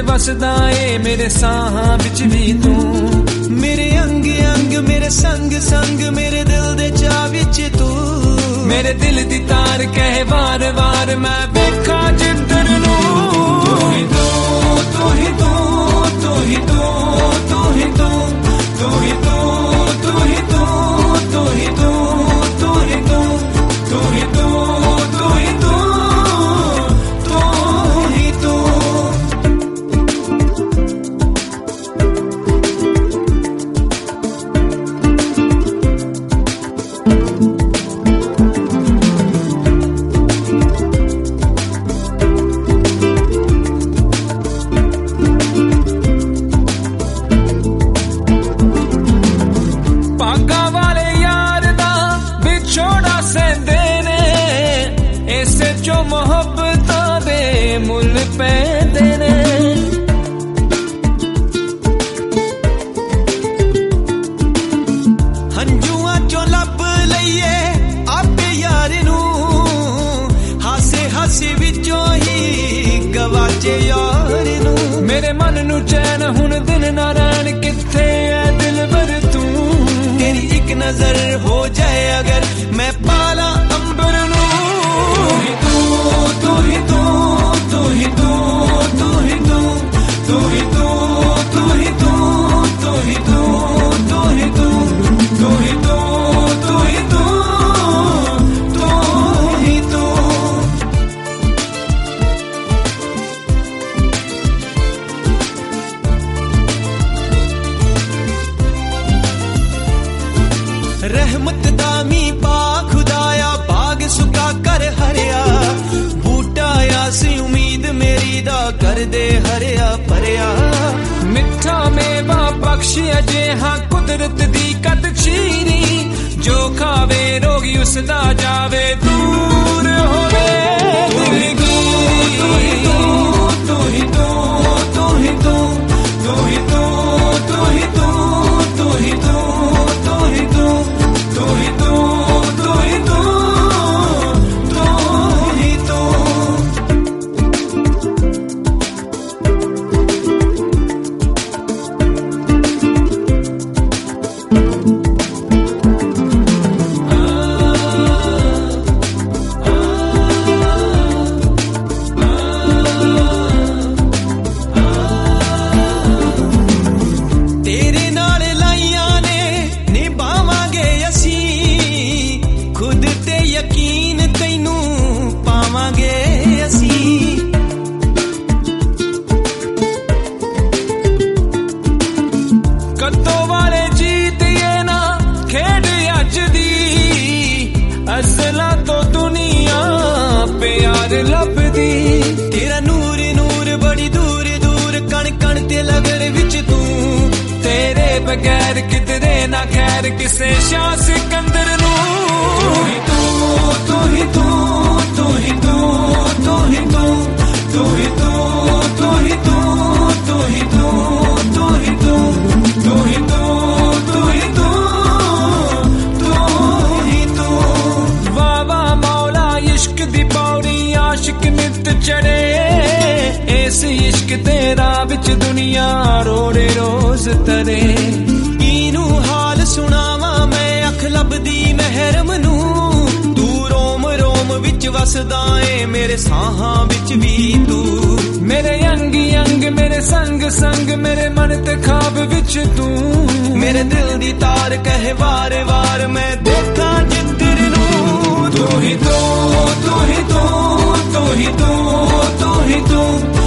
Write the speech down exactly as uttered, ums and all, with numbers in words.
वसदा ए मेरे साहां विच भी तू। मेरे अंग अंग मेरे संग संग मेरे दिल दे चाह विच तू। मेरे दिल दी तार कहे वार वार मैं वेखा जिधर नू। तू ही तू तू ही तू तू ही तू तू ही तू तू ही तू तू ही तू तू ही तू तू ही तू तू ही तू तू ही तू तू ही तू। मोहब्बतां दे मुल पैंदे ने हंजुआं चों लभ लईए आपे यार नू। हासे हासे विचों ही गवाचे यार नू। मेरे मन नू चैन हुण दिन ना रहन किथे ऐ दिलबर तू। तेरी एक नजर हो जाए अगर मैं पाला अंबर नू। तू ही तू तू ही तू तू ही तू तू ही तू तू ही तू तू ही तू तू ही तू तू ही तू तू ही तू तू ही तू तू ही तू। रहमत दामी पा खुदाया बाग सुका कर हरिया। बूटा आसी उम्मीद मेरी दा कर दे हरिया भरिया। मिठा मेवा बख्श अजे हाँ कुदरत दी कद चीरी। जो खावे रोगी उसदा जावे दूर होवे। तू ही तू तू ही तू तू ही तू तू ही तू तू ही तू तू ही तू तू ही तू तू ही तू तू ही तू तू ही तू तू ही तू। तेरे नाल लाइयां ने निभावांगे असीं। खुद ते यकीन तैनू पावांगे असीं। कद्दो वाले जीत ये ना खेड अज दी। असलां तो दुनिया प्यार लभदी। तेरा नूर नूर बड़ी दूर दूर कण कण ते लगन विच तू। तेरे बगैर किधरे ना खैर किसे शाह सिकंदर नू। तू ही तू तू ही तू तू ही तू तू ही तू तू ही तू तू ही तू तू ही तू तू ही तू तू ही तू तू ही तू तू ही तू। वाह वाह मौला इश्क दी पौड़ी आशिक नित चढ़े। इस इश्क तेरा विच दुनिया रोड़े रोज तरे। कीनू हाल सुनावा मैं अख लभदी महरम नू। तू रोम रोम विच वसदा ए मेरे साहां विच भी तू। मेरे अंग अंग मेरे संग संग मेरे मन ते ख्वाब विच तू। मेरे दिल दी तार कहे वार वार मैं देखा जिधर नू। तू ही तू तू ही तू तू ही तू तू ही तू